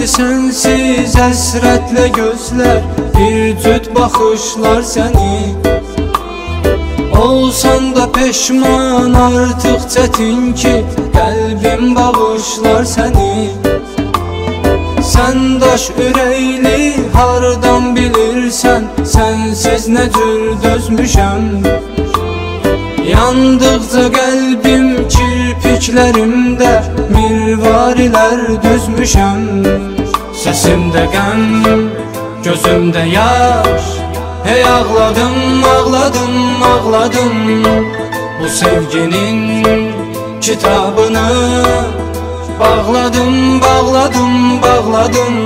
Dönmədi sensiz həsrətlə gözlər, bir cüt baxışlar səni. Olsan da peşman artıq çətin ki, qəlbim bağışlar səni. Sən daş ürəkli hardan bilirsən, sənsiz nə cür dözmüşəm. Yandıqca qəlbim kirpiklərimdə mirvarilər düzmüşəm. Səsimdə qəm, gözümdə yaş, hey ağladım, ağladım, ağladım. Bu sevginin kitabını bağladım, bağladım, bağladım.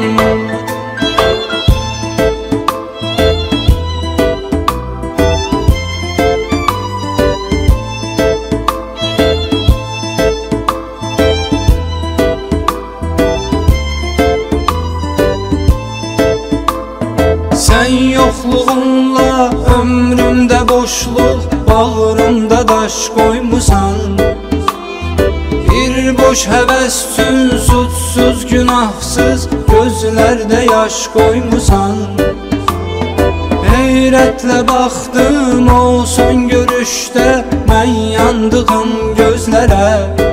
Sən yoxluğunla ömrümdə boşluq, bağrımda daş qoymusan. Bir boş həvəs üçün suçsuz, günahsız gözlərdə yaş qoymusan. Heyrətlə baxdım o son görüşdə mən yandığım gözlərə.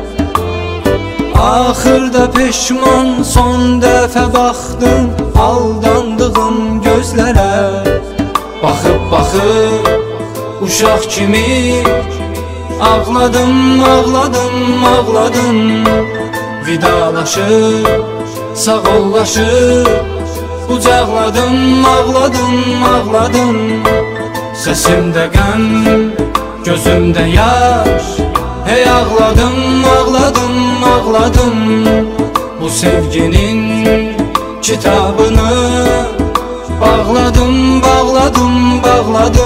Axırda peşman son dəfə baxdım aldandığım gözlərə. Baxıb baxıb uşaq kimi ağladım, ağladım, ağladım. Vidalaşıb, sağollaşıb qucaqladım, ağladım, ağladım. Səsimdə qəm, gözümdə yaş, hey ağladım, ağladım, ağladım. Bu sevginin kitabını bağladım, bağladım, bağladım.